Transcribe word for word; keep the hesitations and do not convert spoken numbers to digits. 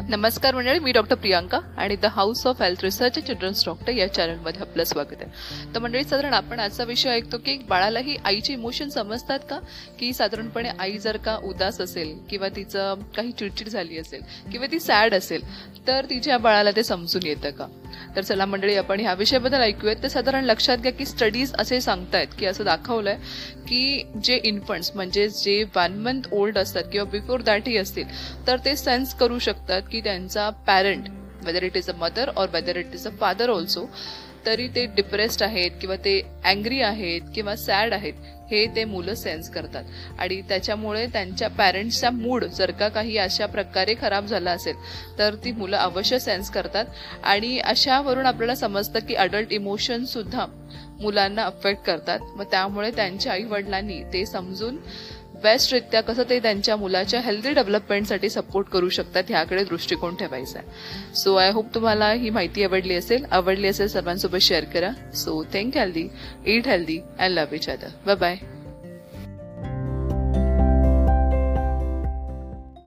नमस्कार मंडळी, मी डॉक्टर प्रियांका आणि the House of Health Research children's doctor या चॅनलमध्ये आपलं स्वागत आहे. तर मंडळी, साधारण आपण आजचा विषय ऐकतो की बाळालाही आईचे इमोशन समजतात का, की साधारणपणे आई जर का उदास असेल किंवा तिचं काही चिडचिड झाली असेल किंवा ती सॅड असेल तर तिच्या बाळाला ते समजून येतं का. तर चला मंडळी, आपण ह्या विषयाबद्दल ऐकूयात. तर साधारण लक्षात घ्या की स्टडीज असे सांगतायत की असं दाखवलंय की जे इन्फंट्स म्हणजे जे वन मंथ ओल्ड असतात किंवा बिफोर दॅटही असतील तर ते सेन्स करू शकतात की त्यांचा parent, whether it is a mother और whether it is a father also, तरी ते डिप्रेस्ड आहेत किंवा ते अँग्री आहेत किंवा सॅड आहेत हे ते मुलं सेन्स करतात. आणि त्याच्यामुळे त्यांच्या पॅरेंट्सचा मूड जर का काही अशा प्रकारे खराब झाला असेल तर ती मुलं अवश्य सेन्स करतात. आणि अशावरून आपल्याला समजतं की अडल्ट इमोशन सुद्धा मुलांना अफेक्ट करतात. मग त्यामुळे त्यांच्या आई वडिलांनी ते समजून बेस्टरित्या कसं ते त्यांच्या मुलाच्या हेल्दी डेव्हलपमेंटसाठी सपोर्ट करू शकतात ह्याकडे दृष्टिकोन ठेवायचा आहे. सो आय होप तुम्हाला ही माहिती आवडली असेल. आवडली असेल सर्वांसोबत शेअर करा. So think healthy, eat healthy and love each other. Bye bye.